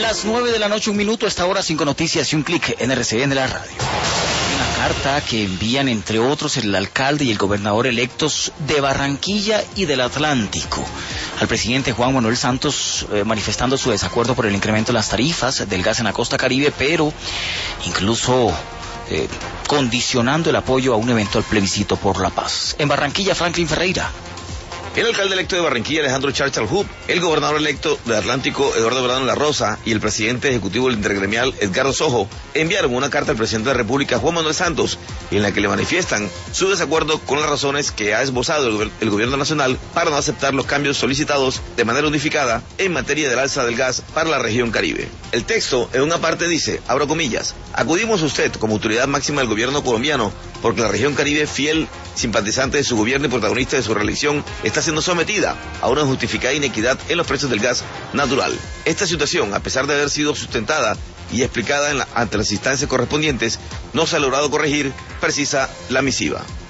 Las 9 de la noche, 1 minuto, hasta ahora 5 noticias y un clic en RCN la radio. Una carta que envían entre otros el alcalde y el gobernador electos de Barranquilla y del Atlántico al presidente Juan Manuel Santos, manifestando su desacuerdo por el incremento de las tarifas del gas en la costa Caribe, pero incluso condicionando el apoyo a un eventual plebiscito por la paz. En Barranquilla, Franklin Ferreira. El alcalde electo de Barranquilla, Alejandro Charchal Hub, el gobernador electo de Atlántico, Eduardo Verdano La Rosa, y el presidente ejecutivo del intergremial, Edgardo Sojo, enviaron una carta al presidente de la República, Juan Manuel Santos, en la que le manifiestan su desacuerdo con las razones que ha esbozado el gobierno nacional para no aceptar los cambios solicitados de manera unificada en materia del alza del gas para la región Caribe. El texto, en una parte dice, abro comillas, acudimos a usted como autoridad máxima del gobierno colombiano porque la región Caribe, fiel simpatizante de su gobierno y protagonista de su reelección, está siendo sometida a una justificada inequidad en los precios del gas natural. Esta situación, a pesar de haber sido sustentada y explicada ante las instancias correspondientes, no se ha logrado corregir, precisa la misiva.